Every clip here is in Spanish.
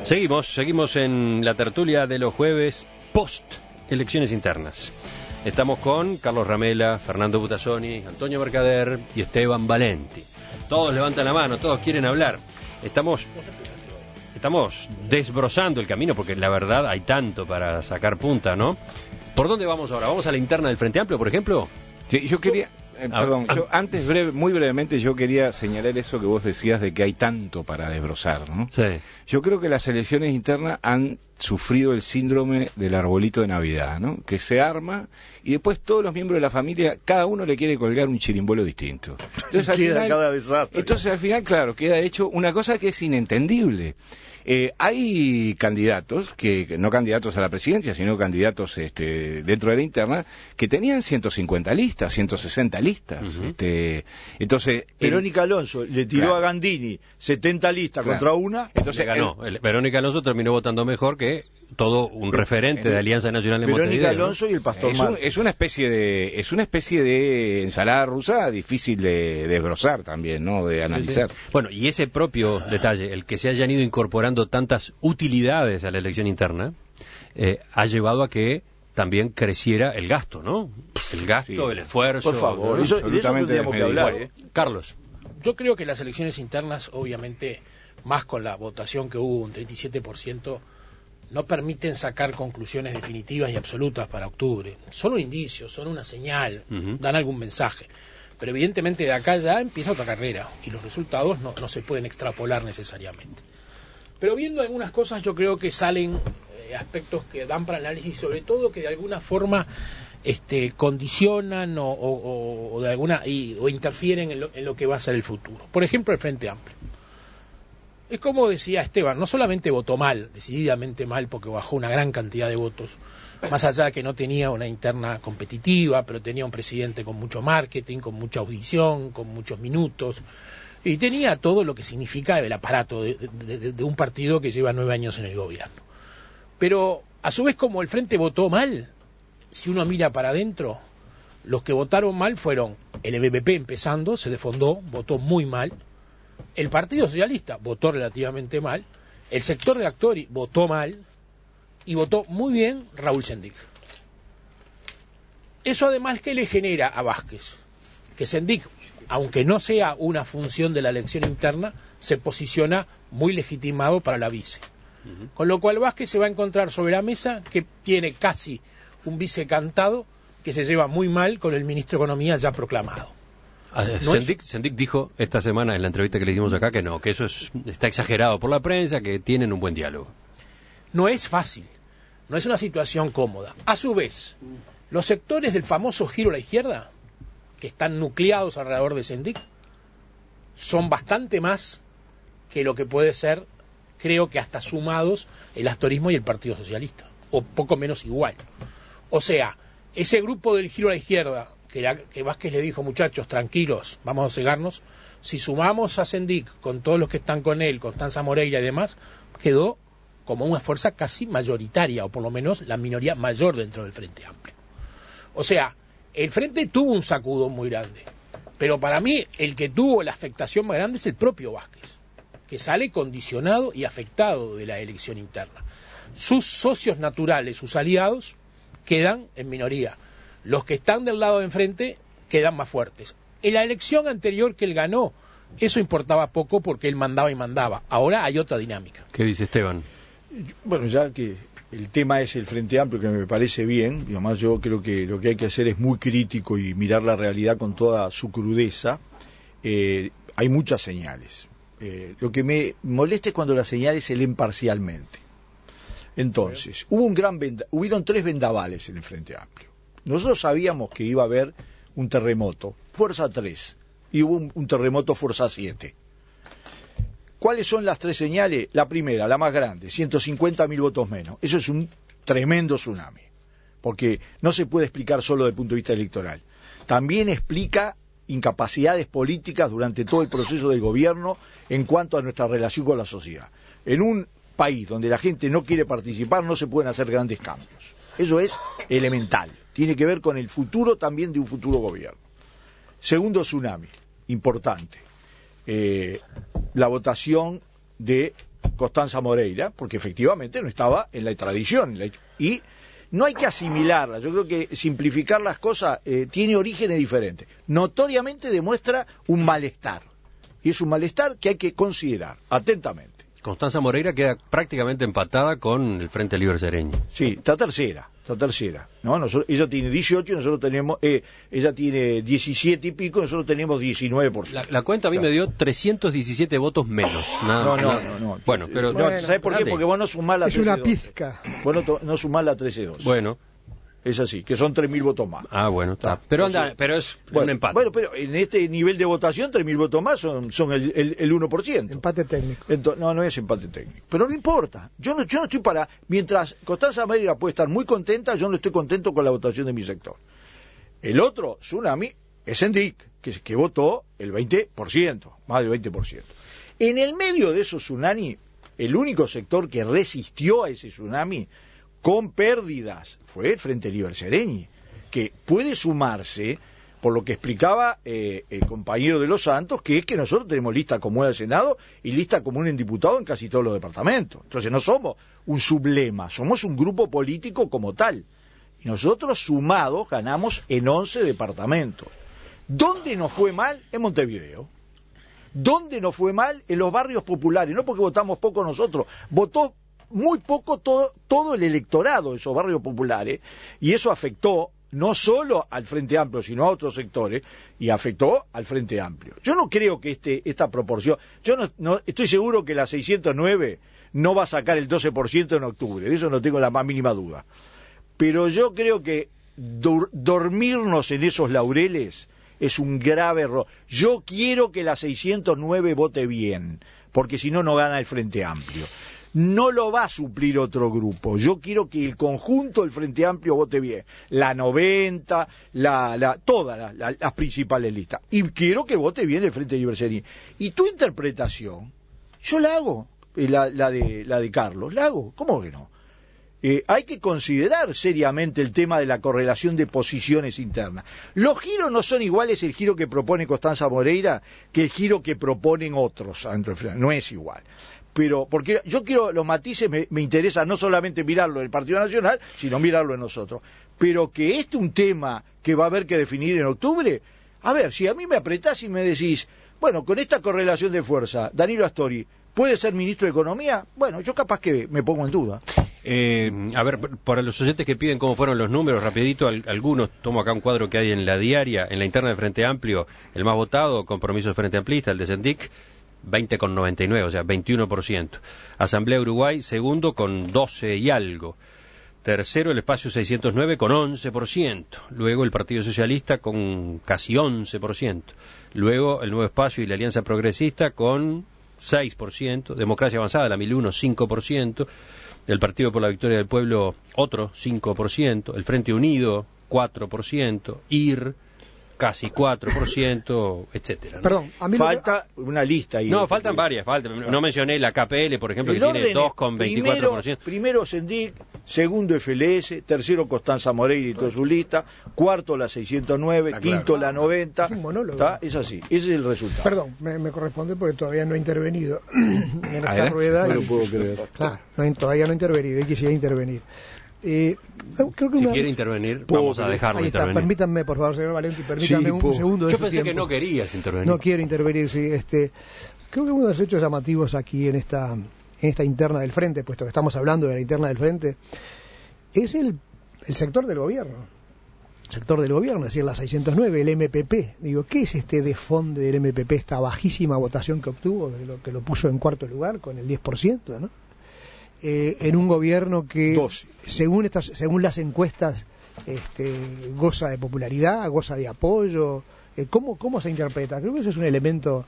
Seguimos en la tertulia de los jueves post elecciones internas. Estamos con Carlos Ramela, Fernando Butazzoni, Antonio Mercader y Esteban Valenti. Todos levantan la mano, todos quieren hablar. Estamos desbrozando el camino porque la verdad hay tanto para sacar punta, ¿no? ¿Por dónde vamos ahora? ¿Vamos a la interna del Frente Amplio, por ejemplo? Sí, yo quería... yo antes, muy brevemente, yo quería señalar eso que vos decías de que hay tanto para desbrozar, ¿no? Sí. Yo creo que las elecciones internas han sufrido el síndrome del arbolito de Navidad, ¿no? Que se arma y después todos los miembros de la familia, cada uno le quiere colgar un chirimbuelo distinto. Entonces, al final, claro, queda hecho una cosa que es inentendible. Hay candidatos, no candidatos a la presidencia, sino candidatos dentro de la interna, que tenían 150 listas, 160 listas. Uh-huh. Entonces, Verónica Alonso le tiró a Gandini 70 listas contra una. Entonces ganó. Verónica Alonso terminó votando mejor que todo un referente de Alianza Nacional de Montevideo. Verónica Alonso y el Pastor Márquez. Es una especie de ensalada rusa difícil de desbrozar también, ¿no? De analizar. Sí, sí. Bueno, y ese propio detalle, el que se hayan ido incorporando tantas utilidades a la elección interna, ha llevado a que también creciera el gasto, ¿no? El gasto, el esfuerzo. Por favor, ¿no? eso tendríamos que hablar. Carlos. Yo creo que las elecciones internas, obviamente, más con la votación que hubo, un 37%, no permiten sacar conclusiones definitivas y absolutas para octubre. Son un indicio, son una señal, dan algún mensaje. Pero evidentemente de acá ya empieza otra carrera y los resultados no se pueden extrapolar necesariamente. Pero viendo algunas cosas yo creo que salen aspectos que dan para análisis, sobre todo que de alguna forma condicionan o interfieren en lo que va a ser el futuro. Por ejemplo, el Frente Amplio. Es como decía Esteban, no solamente votó mal, decididamente mal, porque bajó una gran cantidad de votos, más allá de que no tenía una interna competitiva, pero tenía un presidente con mucho marketing, con mucha audición, con muchos minutos, y tenía todo lo que significa el aparato de un partido que lleva 9 años en el gobierno. Pero, a su vez, como el Frente votó mal, si uno mira para adentro, los que votaron mal fueron el BPP empezando, se desfondó, votó muy mal. El Partido Socialista votó relativamente mal, el sector de Actori votó mal y votó muy bien Raúl Sendic. Eso además que le genera a Vázquez, que Sendic, aunque no sea una función de la elección interna, se posiciona muy legitimado para la vice. Con lo cual Vázquez se va a encontrar sobre la mesa que tiene casi un vice cantado que se lleva muy mal con el ministro de Economía ya proclamado. Sendic dijo esta semana en la entrevista que le dimos acá que no, que eso está exagerado por la prensa, que tienen un buen diálogo. No es fácil, no es una situación cómoda. A su vez, los sectores del famoso giro a la izquierda, que están nucleados alrededor de Sendic, son bastante más que lo que puede ser, creo que hasta sumados, el astorismo y el Partido Socialista, o poco menos igual. O sea, ese grupo del giro a la izquierda, que Vázquez le dijo, muchachos, tranquilos, vamos a cegarnos, si sumamos a Sendic con todos los que están con él, Constanza Moreira y demás, quedó como una fuerza casi mayoritaria, o por lo menos la minoría mayor dentro del Frente Amplio. O sea, el Frente tuvo un sacudón muy grande, pero para mí el que tuvo la afectación más grande es el propio Vázquez, que sale condicionado y afectado de la elección interna. Sus socios naturales, sus aliados, quedan en minoría. Los que están del lado de enfrente quedan más fuertes. En la elección anterior que él ganó, eso importaba poco porque él mandaba y mandaba. Ahora hay otra dinámica. ¿Qué dice Esteban? Bueno, ya que el tema es el Frente Amplio, que me parece bien, y además yo creo que lo que hay que hacer es muy crítico y mirar la realidad con toda su crudeza. Hay muchas señales. Lo que me molesta es cuando las señales se leen parcialmente. Entonces, hubieron 3 vendavales en el Frente Amplio. Nosotros sabíamos que iba a haber un terremoto, fuerza 3, y hubo un terremoto fuerza 7. ¿Cuáles son las 3 señales? La primera, la más grande, 150.000 votos menos. Eso es un tremendo tsunami, porque no se puede explicar solo desde el punto de vista electoral. También explica incapacidades políticas durante todo el proceso del gobierno en cuanto a nuestra relación con la sociedad. En un país donde la gente no quiere participar no se pueden hacer grandes cambios. Eso es elemental. Tiene que ver con el futuro también de un futuro gobierno. Segundo tsunami, importante. La votación de Constanza Moreira, porque efectivamente no estaba en la tradición. Y no hay que asimilarla. Yo creo que simplificar las cosas tiene orígenes diferentes. Notoriamente demuestra un malestar. Y es un malestar que hay que considerar atentamente. Constanza Moreira queda prácticamente empatada con el Frente Libre Sereñi. Sí, está tercera. ¿No? Ella tiene 18 y nosotros tenemos, ella tiene 17 y pico, nosotros tenemos 19%. La cuenta a mí me dio 317 votos menos. No. Bueno, pero ¿sabes por qué? Porque vos no sumás la 13-12. Es una pizca. Vos no sumás la 13-12. Bueno. Es así, que son 3.000 votos más. Ah, bueno, está. Pero es un empate. Bueno, pero en este nivel de votación, 3.000 votos más son el 1%. Empate técnico. Entonces, no es empate técnico. Pero no importa. Yo no estoy para... Mientras Constanza Moreira puede estar muy contenta, yo no estoy contento con la votación de mi sector. El otro, Tsunami, es Sendik, que votó el 20%, más del 20%. En el medio de esos tsunami, el único sector que resistió a ese tsunami con pérdidas fue el Frente Libre Sereñi, que puede sumarse, por lo que explicaba el compañero de Los Santos, que es que nosotros tenemos lista común al Senado y lista común en diputados en casi todos los departamentos. Entonces no somos un sublema, somos un grupo político como tal. Y nosotros sumados ganamos en 11 departamentos. ¿Dónde nos fue mal? En Montevideo. ¿Dónde nos fue mal? En los barrios populares, no porque votamos poco nosotros, votó muy poco todo el electorado de esos barrios populares, y eso afectó no solo al Frente Amplio, sino a otros sectores, y afectó al Frente Amplio. Yo no creo que esta proporción, yo no estoy seguro que la 609 no va a sacar el 12% en octubre, de eso no tengo la más mínima duda. Pero yo creo que dormirnos en esos laureles es un grave error. Yo quiero que la 609 vote bien, porque si no, no gana el Frente Amplio. No lo va a suplir otro grupo. Yo quiero que el conjunto del Frente Amplio vote bien. La 90, todas las principales listas. Y quiero que vote bien el Frente Libre Sereñi. Y tu interpretación, yo la hago, la de Carlos, la hago. ¿Cómo que no? Hay que considerar seriamente el tema de la correlación de posiciones internas. Los giros no son iguales el giro que propone Constanza Moreira que el giro que proponen otros. No es igual. Pero porque yo quiero los matices, me interesa no solamente mirarlo en el Partido Nacional, sino mirarlo en nosotros. Pero que un tema que va a haber que definir en octubre, a ver, si a mí me apretás y me decís, bueno, con esta correlación de fuerza, Danilo Astori, ¿puede ser ministro de Economía? Bueno, yo capaz que me pongo en duda. A ver, para los oyentes que piden cómo fueron los números, rapidito, algunos, tomo acá un cuadro que hay en la diaria, en la interna de Frente Amplio, el más votado, Compromiso de Frente Amplista, el de Sendik, 20,99, o sea, 21%. Asamblea Uruguay, segundo, con 12 y algo. Tercero, el Espacio 609, con 11%. Luego, el Partido Socialista, con casi 11%. Luego, el Nuevo Espacio y la Alianza Progresista, con 6%. Democracia Avanzada, la 1001, 5%. El Partido por la Victoria del Pueblo, otro 5%. El Frente Unido, 4%. IR, casi 4%, etcétera, ¿no? Perdón, a mí falta una lista ahí. No, faltan varias, no mencioné la KPL, por ejemplo, que tiene 2,24%. Primero Sendik, segundo FLS, tercero Constanza Moreira y toda su lista, cuarto la 609, quinto la 90. Es un monólogo. ¿Está? Es así, ese es el resultado. Perdón, me corresponde porque todavía no he intervenido en esta rueda. No lo puedo creer. Claro, todavía no he intervenido y quisiera intervenir. Creo que si quiere intervenir, vamos a dejarlo intervenir. Permítanme, por favor, señor Valenti, permítanme un segundo de Yo su pensé tiempo. que no querías intervenir. No quiero intervenir, sí. Creo que uno de los hechos llamativos aquí en esta interna del Frente, puesto que estamos hablando de la interna del Frente, es el sector del gobierno. El sector del gobierno, es decir, la 609, el MPP. Digo, ¿qué es este desfonde del MPP, esta bajísima votación que obtuvo, que lo puso en cuarto lugar con el 10%, ¿no? En un gobierno que, según las encuestas, goza de popularidad, goza de apoyo. ¿Cómo se interpreta? Creo que ese es un elemento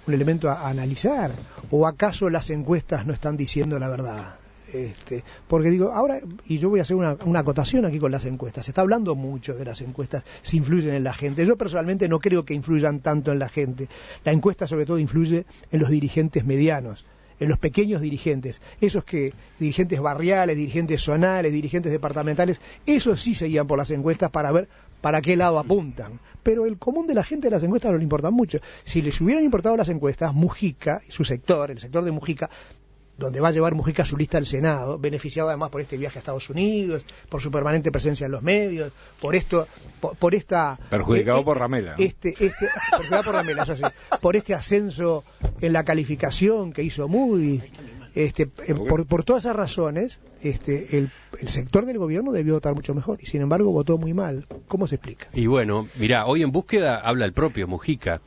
a analizar. ¿O acaso las encuestas no están diciendo la verdad? Porque digo, ahora, y yo voy a hacer una acotación aquí con las encuestas, se está hablando mucho de las encuestas, si influyen en la gente. Yo personalmente no creo que influyan tanto en la gente. La encuesta sobre todo influye en los dirigentes medianos, en los pequeños dirigentes, dirigentes barriales, dirigentes zonales, dirigentes departamentales, esos sí se guían por las encuestas para ver para qué lado apuntan. Pero el común de la gente de las encuestas no le importan mucho. Si les hubieran importado las encuestas, Mujica, su sector, el sector de Mujica, donde va a llevar Mujica su lista al Senado, beneficiado además por este viaje a Estados Unidos, por su permanente presencia en los medios, por esta perjudicado por Ramela, ¿no? Perjudicado por Ramela, eso sí, por este ascenso en la calificación que hizo Moody, por todas esas razones, el sector del gobierno debió votar mucho mejor y sin embargo votó muy mal. ¿Cómo se explica? Y bueno, mirá, hoy en Búsqueda habla el propio Mujica.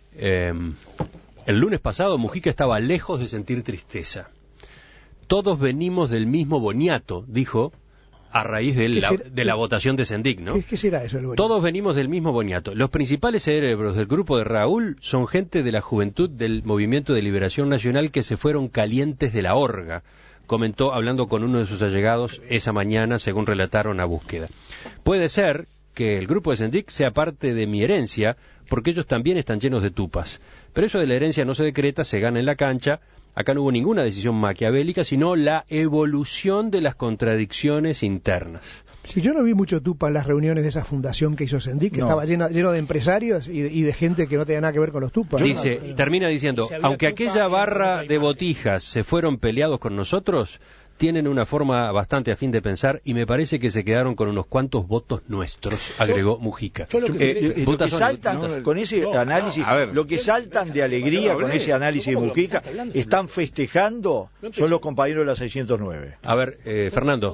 El lunes pasado Mujica estaba lejos de sentir tristeza. Todos venimos del mismo boniato, dijo, a raíz de la votación de Sendik, ¿no? ¿Qué será eso? Todos venimos del mismo boniato. Los principales cerebros del grupo de Raúl son gente de la juventud del Movimiento de Liberación Nacional que se fueron calientes de la horga, comentó hablando con uno de sus allegados esa mañana, según relataron a Búsqueda. Puede ser que el grupo de Sendik sea parte de mi herencia, porque ellos también están llenos de tupas. Pero eso de la herencia no se decreta, se gana en la cancha. Acá no hubo ninguna decisión maquiavélica, sino la evolución de las contradicciones internas. Sí, yo no vi mucho tupa en las reuniones de esa fundación que hizo Sendik, que estaba lleno de empresarios y de gente que no tenía nada que ver con los tupas. Dice, termina diciendo, aunque aquella barra de botijas se fueron peleados con nosotros, tienen una forma bastante afín de pensar y me parece que se quedaron con unos cuantos votos nuestros, agregó Mujica. Lo que saltan con ese análisis, lo que saltan de alegría con ese análisis de Mujica, están festejando, son los compañeros de la 609. A ver, Fernando.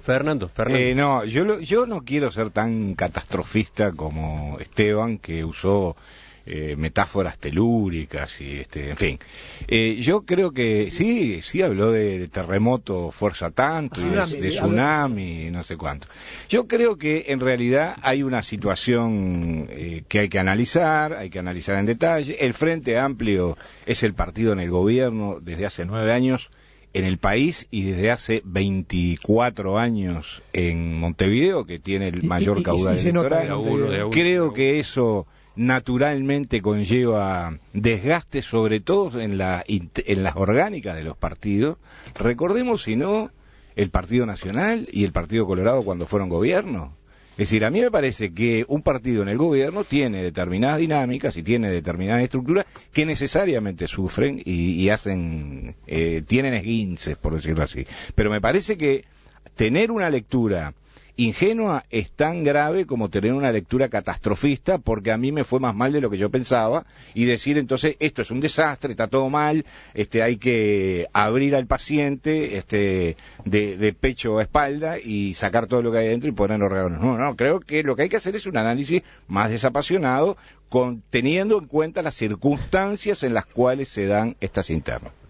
No, yo no quiero ser tan catastrofista como Esteban, que usó metáforas telúricas y en fin. Yo creo que sí habló de terremoto fuerza tanto y de tsunami y no sé cuánto. Yo creo que en realidad hay una situación que hay que analizar en detalle. El Frente Amplio es el partido en el gobierno desde hace 9 años en el país y desde hace 24 años en Montevideo, que tiene el mayor caudal electoral. Creo que eso naturalmente conlleva desgaste, sobre todo en las orgánicas de los partidos. Recordemos, si no, el Partido Nacional y el Partido Colorado cuando fueron gobierno. Es decir, a mí me parece que un partido en el gobierno tiene determinadas dinámicas y tiene determinadas estructuras que necesariamente sufren y hacen, tienen esguinces, por decirlo así. Pero me parece que tener una lectura ingenua es tan grave como tener una lectura catastrofista, porque a mí me fue más mal de lo que yo pensaba, y decir entonces esto es un desastre, está todo mal, hay que abrir al paciente de pecho a espalda y sacar todo lo que hay dentro y ponerlo regalos. No, creo que lo que hay que hacer es un análisis más desapasionado, teniendo en cuenta las circunstancias en las cuales se dan estas internas.